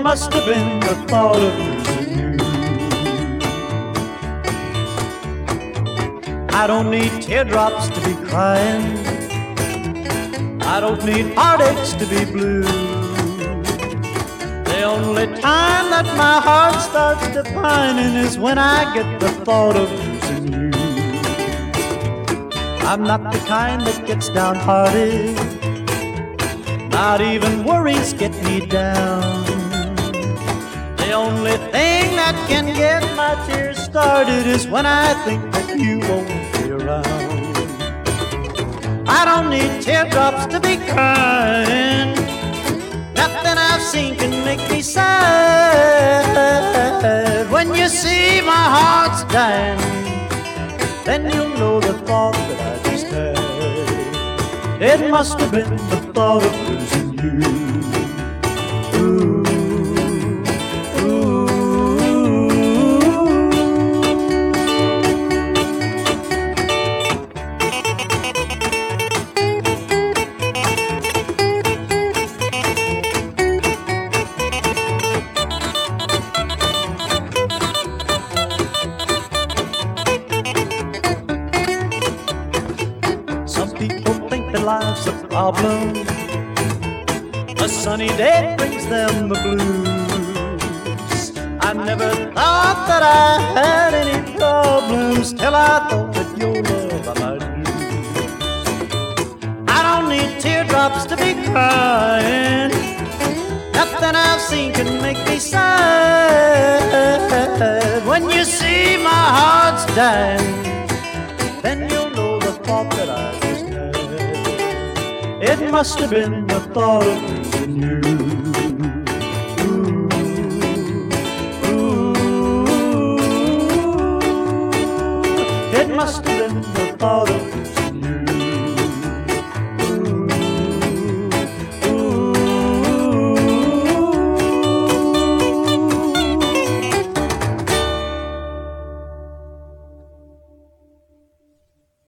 must have been the thought of losing you. I don't need teardrops to be crying. I don't need heartaches to be blue. The only time that my heart starts defining is when I get the thought of losing you. I'm not the kind that gets downhearted. Not even worries get me down. The only thing that can get my tears started is when I think that you won't be around. I don't need teardrops to be crying. Nothing I've seen can make me sad. When you see my heart's dying, then you'll know the thought that I just had. It must have been the thought of losing you. Ooh. Life's a problem. A sunny day brings them the blues. I never thought that I had any problems till I thought that your love I might lose. I don't need teardrops to be crying. Nothing I've seen can make me sad. When you see my heart's dying, then you'll know the thought that I just had. It must have been the thought of losing you. Ooh, ooh. It must have been the thought of